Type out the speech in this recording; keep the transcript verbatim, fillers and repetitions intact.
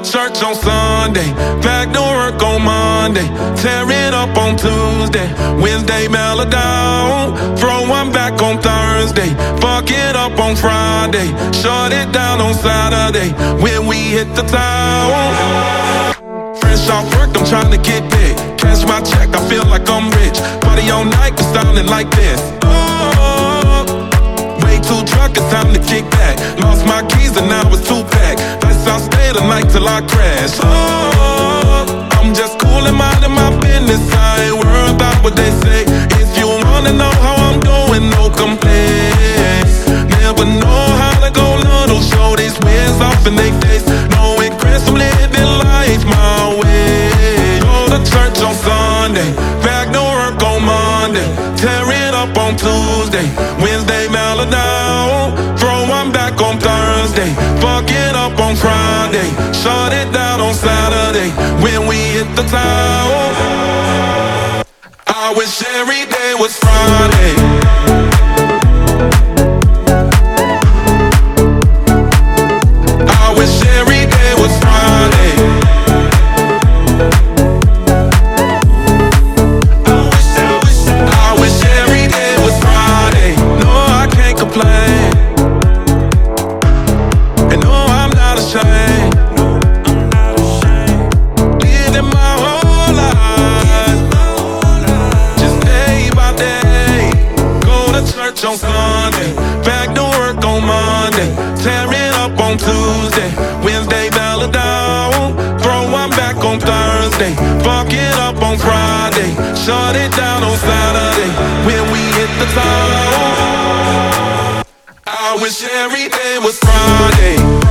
church on Sunday, back to work on Monday, tear it up on Tuesday, Wednesday mellow down, throw one back on Thursday, fuck it up on Friday, shut it down on Saturday, when we hit the town. Fresh off work, I'm trying to get big, cash my check, I feel like I'm rich, party all night, it's sounding like this. Oh, way too drunk, it's time to kick back, lost my keys and now it's two pack, let's all stay the night till I crash. Oh, I'm just cool and minding my business, I ain't worried about what they say. If you wanna know how I'm doing, no complaints. Never know how to go little, show these wins off in they face. No regrets, I'm living life my way. Go to church on Sunday, back to work on Monday, tear it up on Tuesday, Wednesday mellow down, throw one back on Thursday, fuck it up on Friday, shut it down on Saturday, when we hit the town. I wish every day was Friday. I wish every day was Friday. I wish, I wish, I wish every day was Friday. No, I can't complain, and no, I'm not ashamed. No, I'm not ashamed. Living my whole life, just day by day. Go to church on Sunday, back to work on Monday, tear it up on Tuesday, Wednesday mellow down, throw one back on Thursday, fuck it up on Friday, shut it down on Saturday, when we hit the town. I wish every day was Friday.